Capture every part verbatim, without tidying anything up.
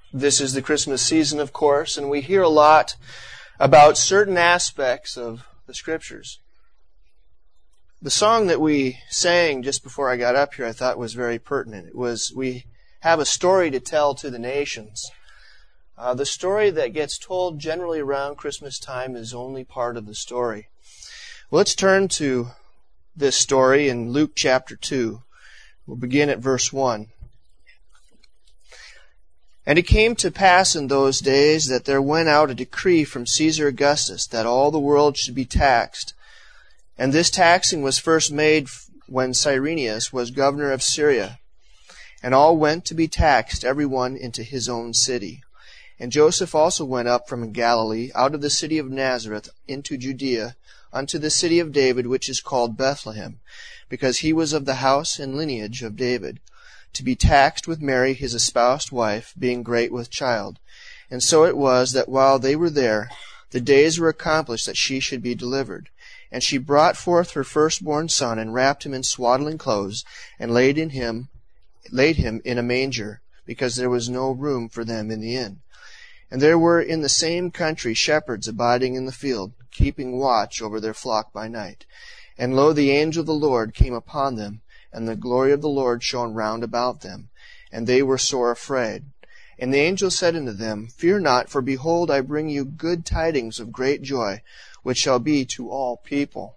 This is the Christmas season, of course, and we hear a lot about certain aspects of the Scriptures. The song that we sang just before I got up here I thought was very pertinent. It was, we have a story to tell to the nations. Uh, the story that gets told generally around Christmas time is only part of the story. Well, let's turn to this story in Luke chapter two. We'll begin at verse one. And it came to pass in those days that there went out a decree from Caesar Augustus that all the world should be taxed. And this taxing was first made when Cyrenius was governor of Syria. And all went to be taxed, every one into his own city. And Joseph also went up from Galilee, out of the city of Nazareth, into Judea, unto the city of David, which is called Bethlehem, because he was of the house and lineage of David, to be taxed with Mary his espoused wife, being great with child. And so it was that while they were there, the days were accomplished that she should be delivered. And she brought forth her firstborn son, and wrapped him in swaddling clothes, and laid in him, laid him in a manger, because there was no room for them in the inn. And there were in the same country shepherds abiding in the field, keeping watch over their flock by night. And lo, the angel of the Lord came upon them, and the glory of the Lord shone round about them, and they were sore afraid. And the angel said unto them, Fear not, for behold, I bring you good tidings of great joy, which shall be to all people.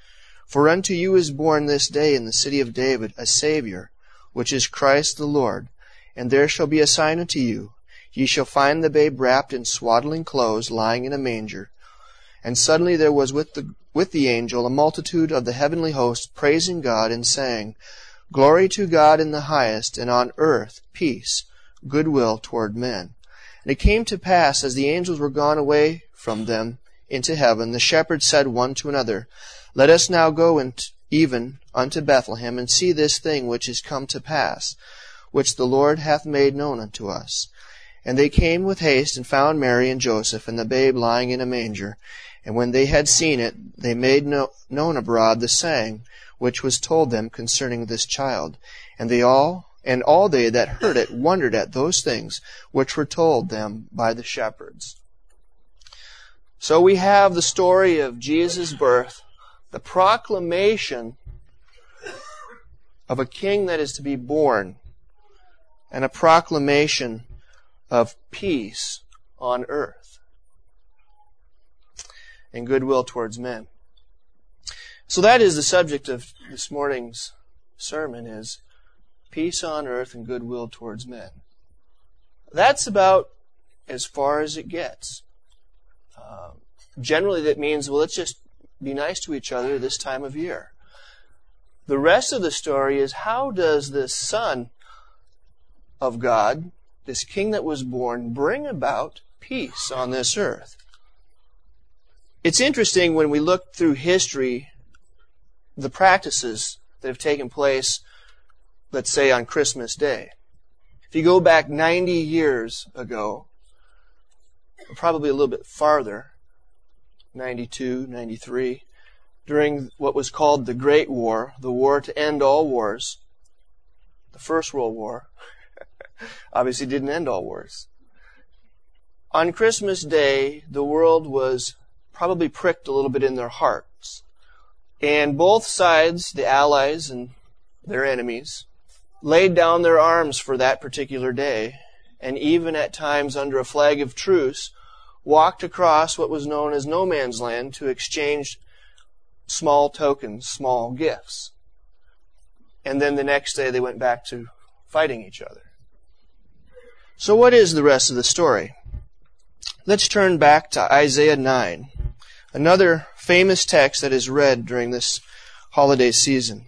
For unto you is born this day in the city of David a Saviour, which is Christ the Lord. And there shall be a sign unto you, ye shall find the babe wrapped in swaddling clothes, lying in a manger. And suddenly there was with the with the angel a multitude of the heavenly host, praising God, and saying, Glory to God in the highest, and on earth peace, goodwill toward men. And it came to pass, as the angels were gone away from them into heaven, the shepherds said one to another, Let us now go in even unto Bethlehem, and see this thing which is come to pass, which the Lord hath made known unto us. And they came with haste, and found Mary and Joseph, and the babe lying in a manger. And when they had seen it, they made no, known abroad the saying which was told them concerning this child. And they all, and all they that heard it, wondered at those things which were told them by the shepherds. So we have the story of Jesus' birth, the proclamation of a king that is to be born, and a proclamation of peace on earth and goodwill towards men. So that is the subject of this morning's sermon, is peace on earth and goodwill towards men. That's about as far as it gets. Uh, generally that means, well, let's just be nice to each other this time of year. The rest of the story is, how does this Son of God, this King that was born, bring about peace on this earth? It's interesting when we look through history, the practices that have taken place, let's say on Christmas Day. If you go back ninety years ago, or probably a little bit farther, ninety-two, ninety-three, during what was called the Great War, the war to end all wars, the First World War, obviously didn't end all wars. On Christmas Day, the world was probably pricked a little bit in their hearts. And both sides, the Allies and their enemies, laid down their arms for that particular day, and even at times under a flag of truce, walked across what was known as no man's land to exchange small tokens, small gifts. And then the next day they went back to fighting each other. So what is the rest of the story? Let's turn back to Isaiah nine, another famous text that is read during this holiday season.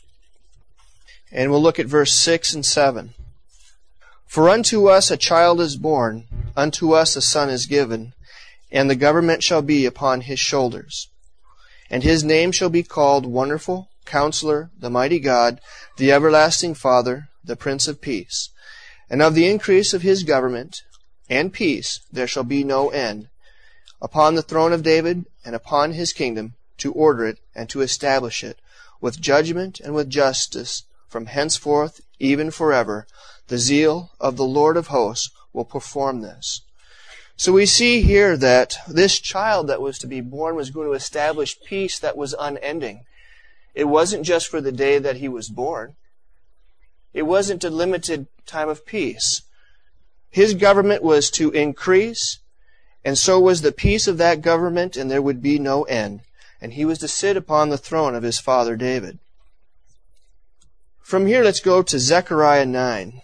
And we'll look at verse six and seven. For unto us a child is born, unto us a son is given, and the government shall be upon his shoulders. And his name shall be called Wonderful, Counselor, the Mighty God, the Everlasting Father, the Prince of Peace. And of the increase of his government and peace there shall be no end, upon the throne of David and upon his kingdom, to order it and to establish it with judgment and with justice from henceforth even forever. The zeal of the Lord of hosts will perform this. So we see here that this child that was to be born was going to establish peace that was unending. It wasn't just for the day that he was born. It wasn't a limited time of peace. His government was to increase, and so was the peace of that government, and there would be no end. And he was to sit upon the throne of his father David. From here, let's go to Zechariah nine.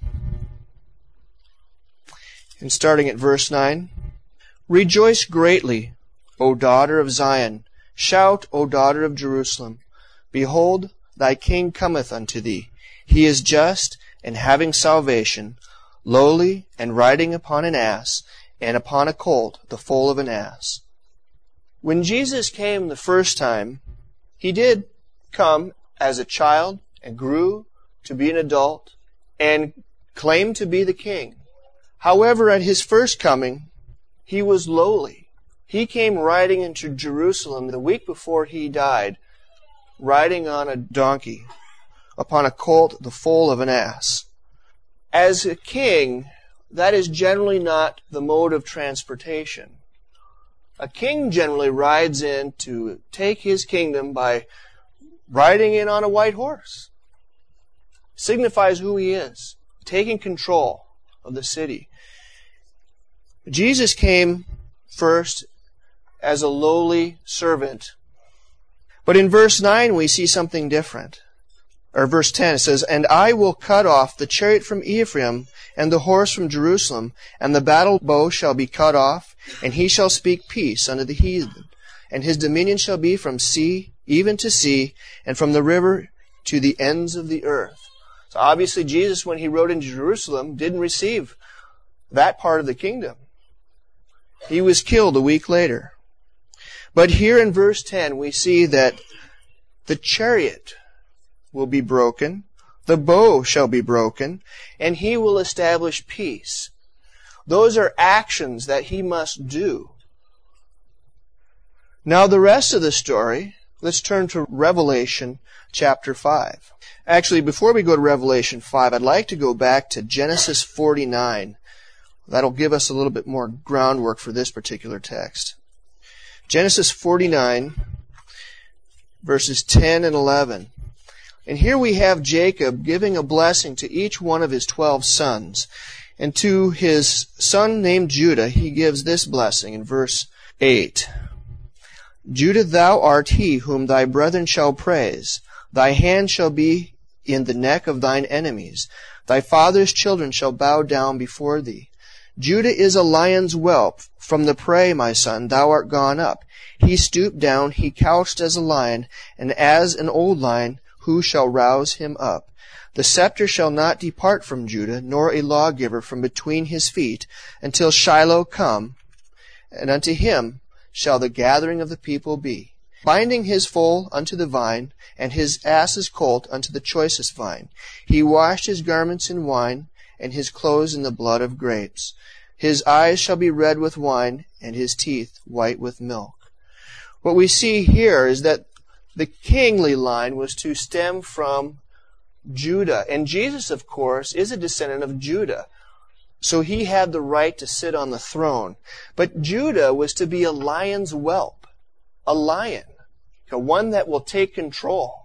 And starting at verse nine. Rejoice greatly, O daughter of Zion. Shout, O daughter of Jerusalem. Behold, thy king cometh unto thee. He is just, and having salvation, lowly, and riding upon an ass, and upon a colt, the foal of an ass. When Jesus came the first time, he did come as a child, and grew to be an adult, and claimed to be the king. However, at his first coming, he was lowly. He came riding into Jerusalem the week before he died, riding on a donkey, upon a colt, the foal of an ass. As a king, that is generally not the mode of transportation. A king generally rides in to take his kingdom by riding in on a white horse. Signifies who he is, taking control of the city. Jesus came first as a lowly servant. But in verse nine we see something different. Or verse ten, it says, And I will cut off the chariot from Ephraim, and the horse from Jerusalem, and the battle bow shall be cut off, and he shall speak peace unto the heathen. And his dominion shall be from sea even to sea, and from the river to the ends of the earth. So obviously Jesus, when he rode into Jerusalem, didn't receive that part of the kingdom. He was killed a week later. But here in verse ten we see that the chariot will be broken, the bow shall be broken, and he will establish peace. Those are actions that he must do. Now the rest of the story, let's turn to Revelation chapter five. Actually, before we go to Revelation five, I'd like to go back to Genesis forty-nine. That'll give us a little bit more groundwork for this particular text. Genesis forty-nine, verses ten and eleven. And here we have Jacob giving a blessing to each one of his twelve sons. And to his son named Judah, he gives this blessing in verse eight. Judah, thou art he whom thy brethren shall praise. Thy hand shall be in the neck of thine enemies. Thy father's children shall bow down before thee. Judah is a lion's whelp. From the prey, my son, thou art gone up. He stooped down, he couched as a lion, and as an old lion, who shall rouse him up? The scepter shall not depart from Judah, nor a lawgiver from between his feet, until Shiloh come, and unto him shall the gathering of the people be, binding his foal unto the vine, and his ass's colt unto the choicest vine. He washed his garments in wine, and his clothes in the blood of grapes. His eyes shall be red with wine, and his teeth white with milk. What we see here is that the kingly line was to stem from Judah. And Jesus, of course, is a descendant of Judah. So he had the right to sit on the throne. But Judah was to be a lion's whelp. A lion. One that will take control.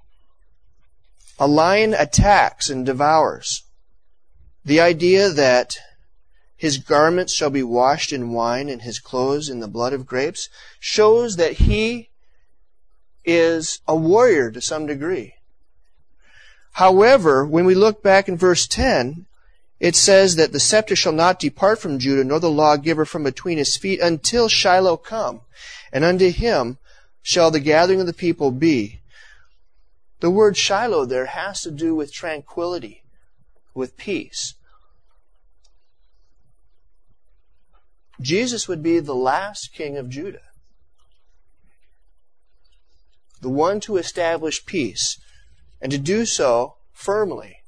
A lion attacks and devours. The idea that his garments shall be washed in wine and his clothes in the blood of grapes shows that he is a warrior to some degree. However, when we look back in verse ten, it says that the scepter shall not depart from Judah, nor the lawgiver from between his feet, until Shiloh come, and unto him shall the gathering of the people be. The word Shiloh there has to do with tranquility, with peace. Jesus would be the last king of Judah. The one to establish peace, and to do so firmly.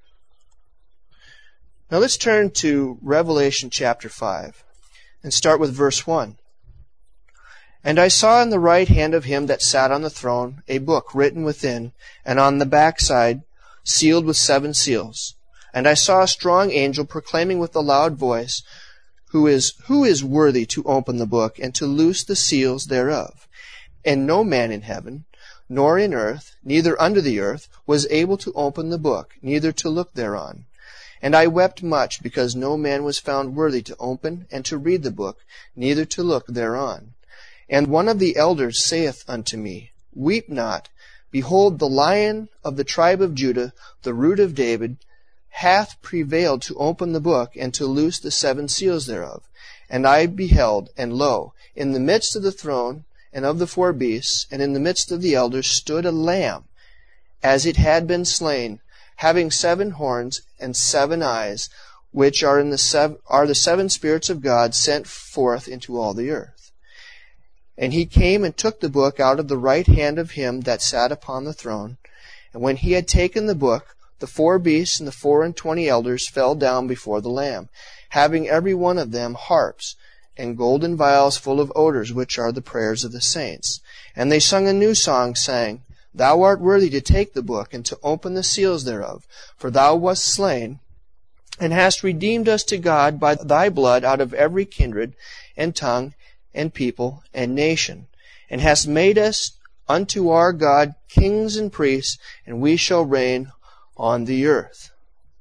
Now let's turn to Revelation chapter five, and start with verse one. And I saw in the right hand of him that sat on the throne a book written within, and on the backside sealed with seven seals. And I saw a strong angel proclaiming with a loud voice, Who is, who is worthy to open the book and to loose the seals thereof? And no man in heaven, nor in earth, neither under the earth, was able to open the book, neither to look thereon. And I wept much, because no man was found worthy to open and to read the book, neither to look thereon. And one of the elders saith unto me, Weep not. Behold, the Lion of the tribe of Judah, the root of David, hath prevailed to open the book and to loose the seven seals thereof. And I beheld, and lo, in the midst of the throne and of the four beasts, and in the midst of the elders, stood a lamb, as it had been slain, having seven horns and seven eyes, which are in the seven, are the seven spirits of God sent forth into all the earth. And he came and took the book out of the right hand of him that sat upon the throne. And when he had taken the book, the four beasts and the four and twenty elders fell down before the Lamb, having every one of them harps and golden vials full of odors, which are the prayers of the saints. And they sung a new song, saying, Thou art worthy to take the book and to open the seals thereof, for thou wast slain, and hast redeemed us to God by thy blood out of every kindred and tongue and people and nation, and hast made us unto our God kings and priests, and we shall reign on the earth.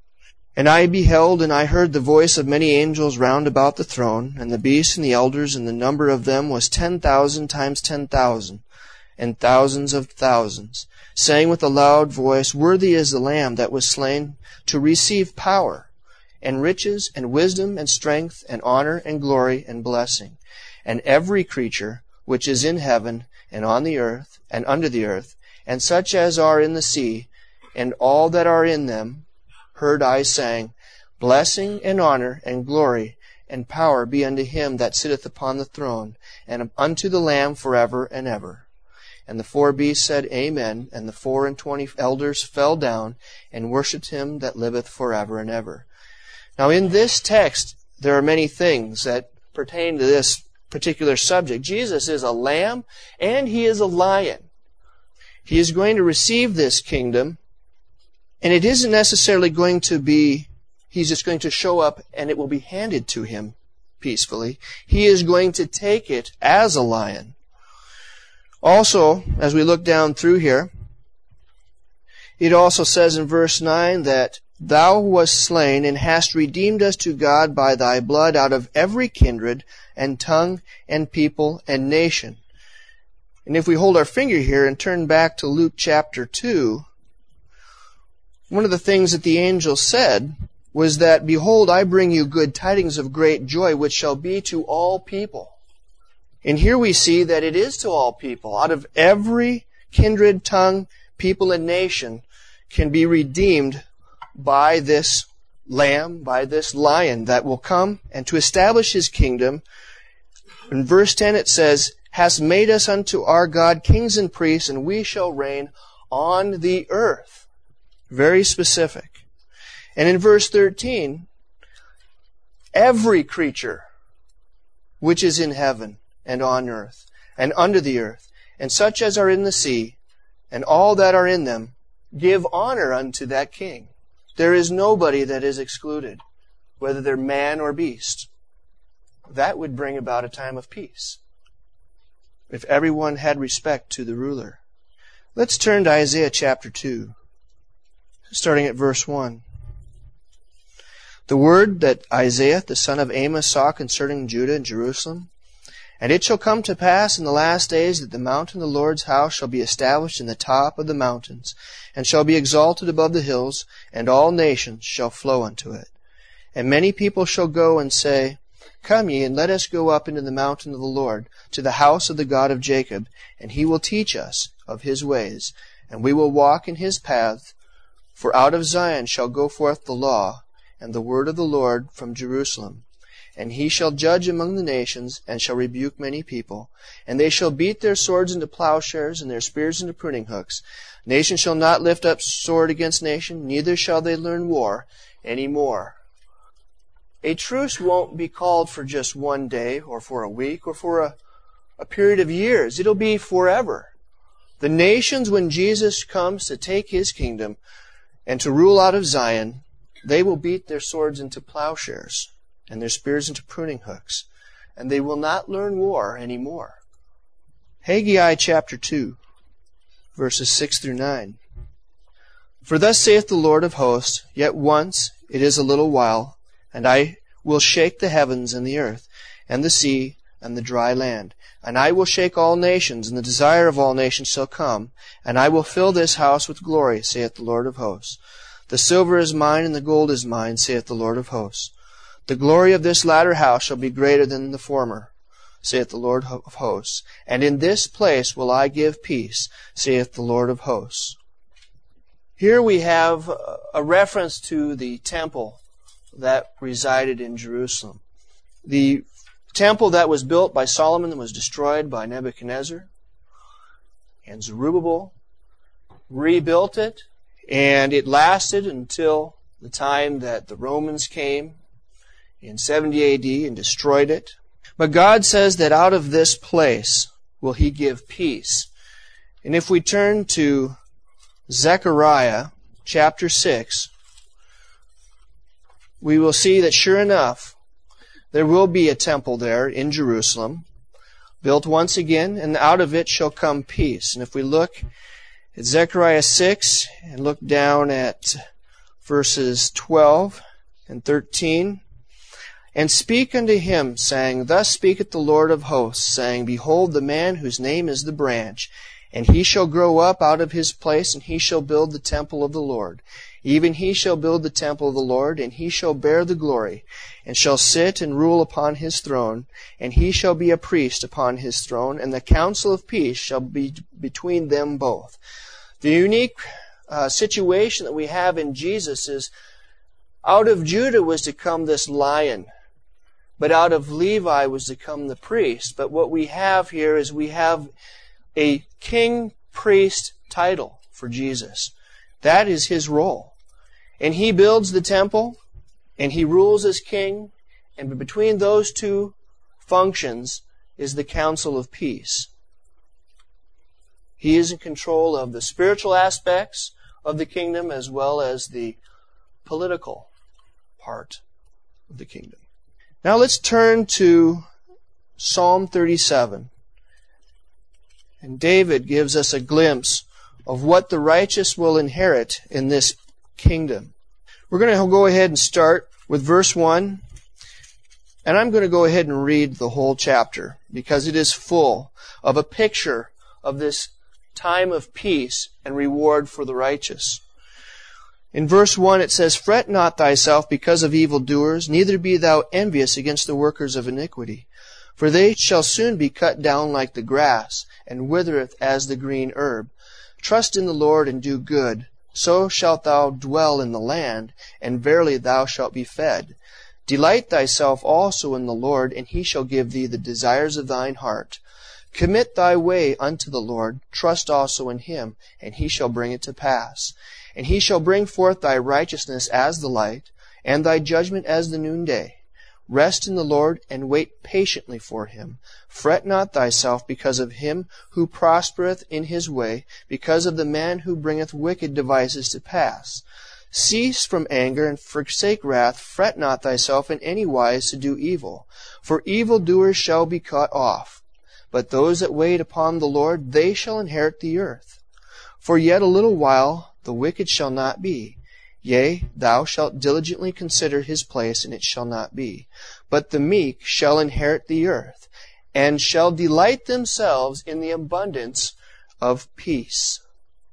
And I beheld, and I heard the voice of many angels round about the throne, and the beasts and the elders, and the number of them was ten thousand times ten thousand, and thousands of thousands, saying with a loud voice, Worthy is the Lamb that was slain to receive power, and riches, and wisdom, and strength, and honor, and glory, and blessing. And every creature which is in heaven, and on the earth, and under the earth, and such as are in the sea, and all that are in them, heard I saying, Blessing, and honor, and glory, and power be unto him that sitteth upon the throne, and unto the Lamb forever and ever. And the four beasts said, Amen. And the four and twenty elders fell down, and worshipped him that liveth forever and ever. Now in this text, there are many things that pertain to this particular subject. Jesus is a lamb, and he is a lion. He is going to receive this kingdom, and it isn't necessarily going to be, he's just going to show up and it will be handed to him peacefully. He is going to take it as a lion. Also, as we look down through here, it also says in verse nine that Thou wast slain and hast redeemed us to God by thy blood out of every kindred and tongue and people and nation. And if we hold our finger here and turn back to Luke chapter two, one of the things that the angel said was that, Behold, I bring you good tidings of great joy, which shall be to all people. And here we see that it is to all people. Out of every kindred, tongue, people, and nation can be redeemed by this lamb, by this lion that will come and to establish his kingdom. In verse ten it says, Hast made us unto our God kings and priests, and we shall reign on the earth. Very specific. And in verse thirteen, every creature which is in heaven and on earth and under the earth, and such as are in the sea, and all that are in them, give honor unto that king. There is nobody that is excluded, whether they're man or beast. That would bring about a time of peace, if everyone had respect to the ruler. Let's turn to Isaiah chapter two, starting at verse one. The word that Isaiah the son of Amos saw concerning Judah and Jerusalem. And it shall come to pass in the last days that the mountain of the Lord's house shall be established in the top of the mountains, and shall be exalted above the hills, and all nations shall flow unto it. And many people shall go and say, Come ye, and let us go up into the mountain of the Lord, to the house of the God of Jacob, and he will teach us of his ways, and we will walk in his paths. For out of Zion shall go forth the law, and the word of the Lord from Jerusalem. And he shall judge among the nations, and shall rebuke many people. And they shall beat their swords into plowshares, and their spears into pruning hooks. Nation shall not lift up sword against nation, neither shall they learn war any more. A truce won't be called for just one day, or for a week, or for a, a period of years. It'll be forever. The nations, when Jesus comes to take his kingdom and to rule out of Zion, they will beat their swords into plowshares and their spears into pruning hooks, and they will not learn war anymore. Haggai chapter two, verses six through nine. For thus saith the Lord of hosts, yet once, it is a little while, and I will shake the heavens and the earth, and the sea, and the dry land. And I will shake all nations, and the desire of all nations shall come, and I will fill this house with glory, saith the Lord of hosts. The silver is mine, and the gold is mine, saith the Lord of hosts. The glory of this latter house shall be greater than the former, saith the Lord of hosts. And in this place will I give peace, saith the Lord of hosts. Here we have a reference to the temple that resided in Jerusalem. The temple that was built by Solomon was destroyed by Nebuchadnezzar, and Zerubbabel rebuilt it, and it lasted until the time that the Romans came in seventy A D and destroyed it. But God says that out of this place will He give peace. And if we turn to Zechariah chapter six, we will see that sure enough, there will be a temple there in Jerusalem, built once again, and out of it shall come peace. And if we look at Zechariah six and look down at verses twelve and thirteen, and speak unto him, saying, Thus speaketh the Lord of hosts, saying, Behold, the man whose name is the branch, and he shall grow up out of his place, and he shall build the temple of the Lord. Even he shall build the temple of the Lord, and he shall bear the glory, and shall sit and rule upon his throne, and he shall be a priest upon his throne, and the counsel of peace shall be between them both. The unique uh, situation that we have in Jesus is, out of Judah was to come this lion, but out of Levi was to come the priest. But what we have here is we have a king-priest title for Jesus. That is His role. And He builds the temple, and He rules as king, and between those two functions is the counsel of peace. He is in control of the spiritual aspects of the kingdom as well as the political part of the kingdom. Now let's turn to Psalm thirty-seven. And David gives us a glimpse of what the righteous will inherit in this kingdom. We're going to go ahead and start with verse one. And I'm going to go ahead and read the whole chapter because it is full of a picture of this time of peace and reward for the righteous. In verse one it says, Fret not thyself because of evildoers, neither be thou envious against the workers of iniquity. For they shall soon be cut down like the grass, and withereth as the green herb. Trust in the Lord and do good, so shalt thou dwell in the land, and verily thou shalt be fed. Delight thyself also in the Lord, and He shall give thee the desires of thine heart. Commit thy way unto the Lord, trust also in Him, and He shall bring it to pass. And He shall bring forth thy righteousness as the light, and thy judgment as the noonday. Rest in the Lord, and wait patiently for Him. Fret not thyself because of him who prospereth in his way, because of the man who bringeth wicked devices to pass. Cease from anger, and forsake wrath. Fret not thyself in any wise to do evil. For evildoers shall be cut off. But those that wait upon the Lord, they shall inherit the earth. For yet a little while the wicked shall not be. Yea, thou shalt diligently consider his place, and it shall not be. But the meek shall inherit the earth, and shall delight themselves in the abundance of peace.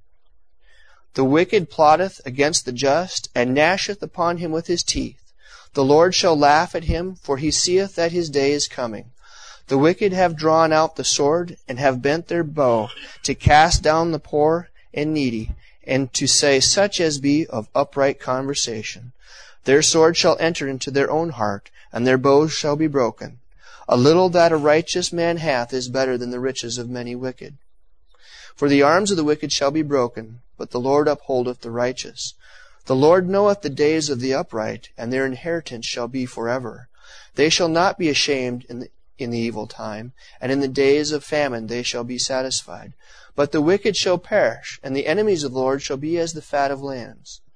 The wicked plotteth against the just, and gnasheth upon him with his teeth. The Lord shall laugh at him, for he seeth that his day is coming. The wicked have drawn out the sword, and have bent their bow, to cast down the poor and needy, and to say such as be of upright conversation. Their sword shall enter into their own heart, and their bows shall be broken. A little that a righteous man hath is better than the riches of many wicked. For the arms of the wicked shall be broken, but the Lord upholdeth the righteous. The Lord knoweth the days of the upright, and their inheritance shall be forever. They shall not be ashamed in the, in the evil time, and in the days of famine they shall be satisfied. But the wicked shall perish, and the enemies of the Lord shall be as the fat of lambs.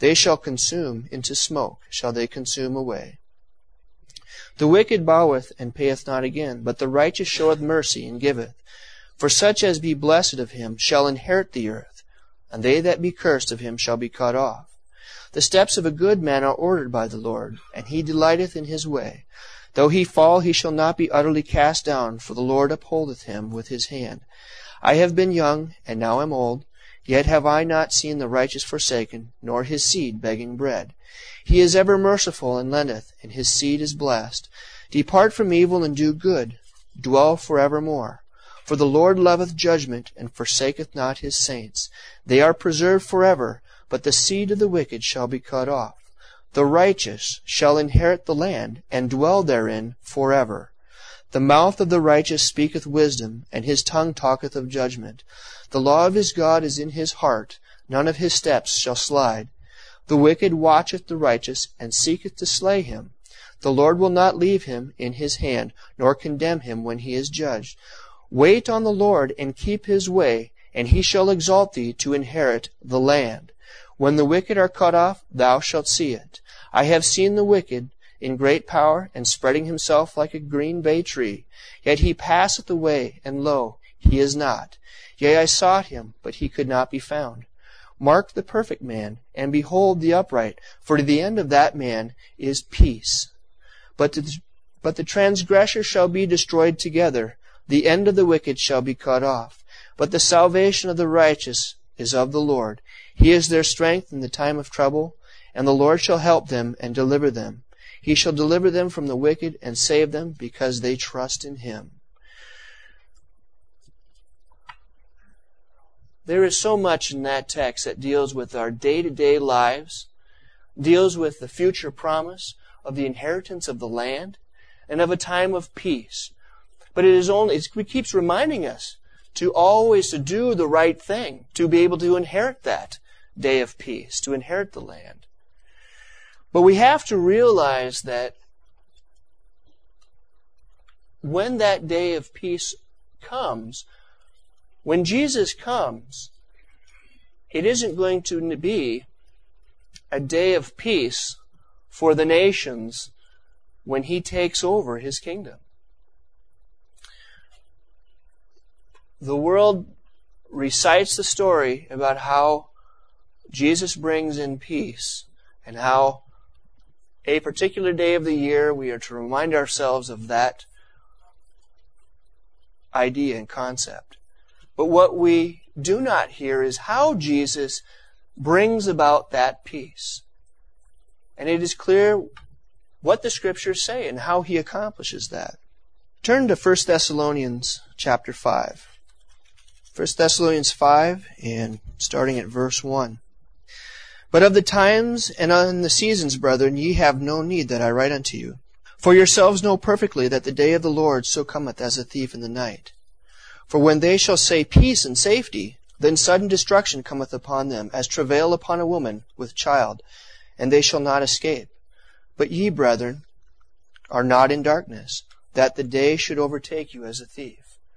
They shall consume into smoke, shall they consume away. The wicked boweth and payeth not again, but the righteous showeth mercy and giveth. For such as be blessed of him shall inherit the earth, and they that be cursed of him shall be cut off. The steps of a good man are ordered by the Lord, and he delighteth in his way. Though he fall, he shall not be utterly cast down, for the Lord upholdeth him with his hand. I have been young, and now am old, yet have I not seen the righteous forsaken, nor his seed begging bread. He is ever merciful and lendeth, and his seed is blessed. Depart from evil and do good, dwell forevermore. For the Lord loveth judgment, and forsaketh not his saints. They are preserved forever, but the seed of the wicked shall be cut off. The righteous shall inherit the land, and dwell therein forever. The mouth of the righteous speaketh wisdom, and his tongue talketh of judgment. The law of his God is in his heart, none of his steps shall slide. The wicked watcheth the righteous, and seeketh to slay him. The Lord will not leave him in his hand, nor condemn him when he is judged. Wait on the Lord, and keep his way, and he shall exalt thee to inherit the land. When the wicked are cut off, thou shalt see it. I have seen the wicked in great power, and spreading himself like a green bay tree. Yet he passeth away, and lo, he is not. Yea, I sought him, but he could not be found. Mark the perfect man, and behold the upright, for the end of that man is peace. But the, but the transgressor shall be destroyed together. The end of the wicked shall be cut off. But the salvation of the righteous is of the Lord. He is their strength in the time of trouble, and the Lord shall help them and deliver them. He shall deliver them from the wicked and save them, because they trust in him. There is so much in that text that deals with our day-to-day lives, deals with the future promise of the inheritance of the land, and of a time of peace. But it is only, it keeps reminding us to always to do the right thing, to be able to inherit that day of peace, to inherit the land. But we have to realize that when that day of peace comes, when Jesus comes, it isn't going to be a day of peace for the nations when he takes over his kingdom. The world recites the story about how Jesus brings in peace, and how a particular day of the year we are to remind ourselves of that idea and concept. But what we do not hear is how Jesus brings about that peace. And it is clear what the Scriptures say and how he accomplishes that. Turn to First Thessalonians chapter five. First Thessalonians five, and starting at verse one. But of the times and on the seasons, brethren, ye have no need that I write unto you. For yourselves know perfectly that the day of the Lord so cometh as a thief in the night. For when they shall say peace and safety, then sudden destruction cometh upon them, as travail upon a woman with child, and they shall not escape. But ye, brethren, are not in darkness, that the day should overtake you as a thief.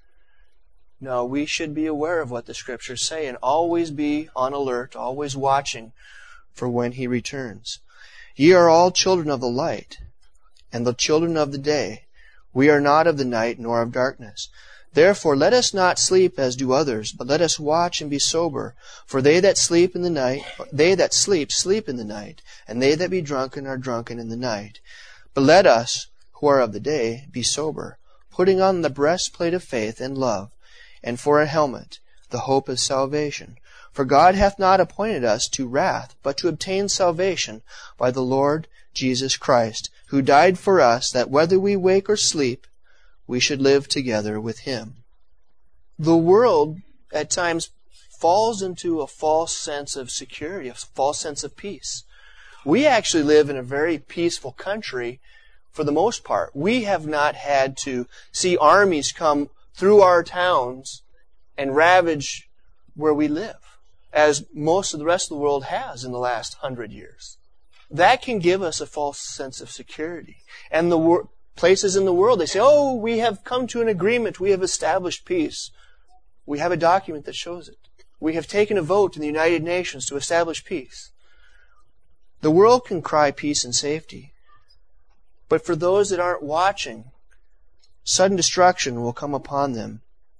No, we should be aware of what the Scriptures say and always be on alert, always watching for when he returns. Ye are all children of the light, and the children of the day. We are not of the night, nor of darkness. Therefore let us not sleep as do others, but let us watch and be sober. For they that sleep in the night, they that sleep, sleep in the night, and they that be drunken are drunken in the night. But let us, who are of the day, be sober, putting on the breastplate of faith and love, and for a helmet, the hope of salvation. For God hath not appointed us to wrath, but to obtain salvation by the Lord Jesus Christ, who died for us, that whether we wake or sleep, we should live together with him. The world, at times, falls into a false sense of security, a false sense of peace. We actually live in a very peaceful country for the most part. We have not had to see armies come through our towns and ravage where we live, as most of the rest of the world has in the last hundred years. That can give us a false sense of security. And the wor- places in the world, they say, oh, we have come to an agreement, we have established peace. We have a document that shows it. We have taken a vote in the United Nations to establish peace. The world can cry peace and safety. But for those that aren't watching, sudden destruction will come upon them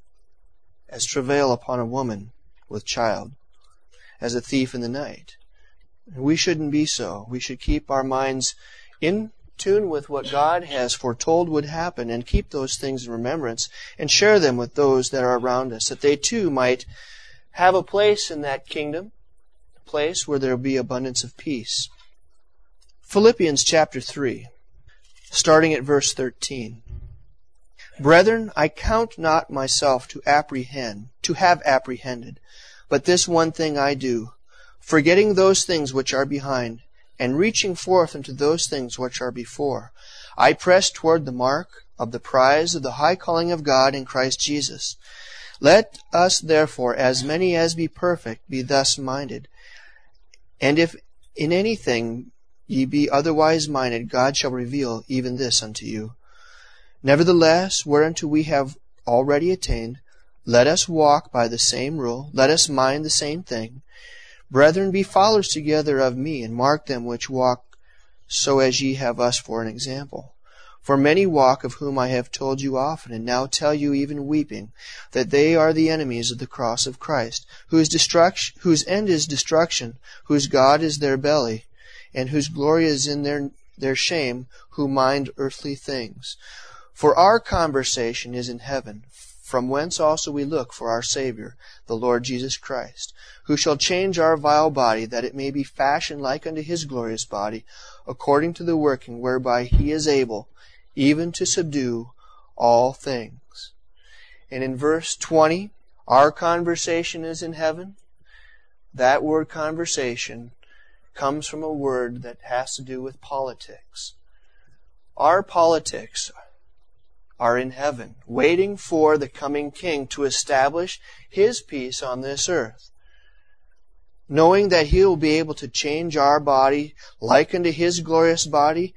as travail upon a woman with child, as a thief in the night. We shouldn't be so. We should keep our minds in tune with what God has foretold would happen and keep those things in remembrance and share them with those that are around us, that they too might have a place in that kingdom, a place where there will be abundance of peace. Philippians chapter three, starting at verse thirteen. Brethren, I count not myself to apprehend, to have apprehended, but this one thing I do, forgetting those things which are behind, and reaching forth unto those things which are before, I press toward the mark of the prize of the high calling of God in Christ Jesus. Let us therefore, as many as be perfect, be thus minded. And if in anything ye be otherwise minded, God shall reveal even this unto you. Nevertheless, whereunto we have already attained, let us walk by the same rule, let us mind the same thing. Brethren, be followers together of me, and mark them which walk so as ye have us for an example. For many walk, of whom I have told you often, and now tell you even weeping, that they are the enemies of the cross of Christ, whose destruction, whose end is destruction, whose God is their belly, and whose glory is in their, their shame, who mind earthly things. For our conversation is in heaven, from whence also we look for our Savior, the Lord Jesus Christ, who shall change our vile body, that it may be fashioned like unto His glorious body, according to the working whereby He is able even to subdue all things. And in verse twenty, our conversation is in heaven. That word conversation comes from a word that has to do with politics. Our politics are in heaven, waiting for the coming King to establish His peace on this earth. Knowing that He will be able to change our body like unto His glorious body,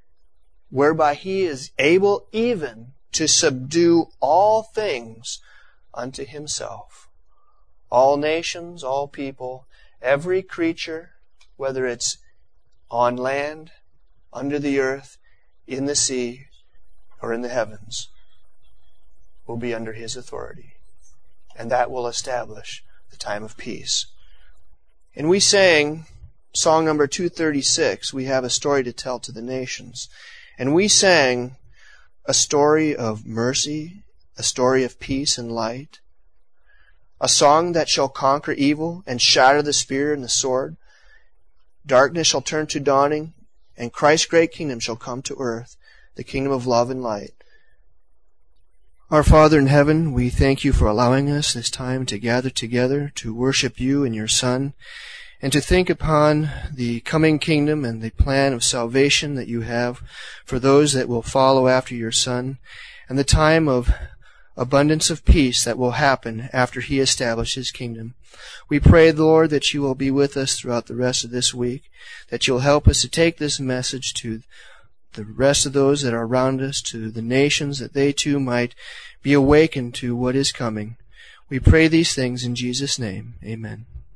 whereby He is able even to subdue all things unto Himself. All nations, all people, every creature, whether it's on land, under the earth, in the sea, or in the heavens, will be under His authority. And that will establish the time of peace. And we sang song number two thirty-six, We Have a Story to Tell to the Nations. And we sang a story of mercy, a story of peace and light, a song that shall conquer evil and shatter the spear and the sword. Darkness shall turn to dawning, and Christ's great kingdom shall come to earth, the kingdom of love and light. Our Father in heaven, we thank You for allowing us this time to gather together to worship You and Your Son, and to think upon the coming kingdom and the plan of salvation that You have for those that will follow after Your Son, and the time of abundance of peace that will happen after He establishes His kingdom. We pray, Lord, that You will be with us throughout the rest of this week, that You'll help us to take this message to the rest of those that are around us, to the nations, that they too might be awakened to what is coming. We pray these things in Jesus' name. Amen.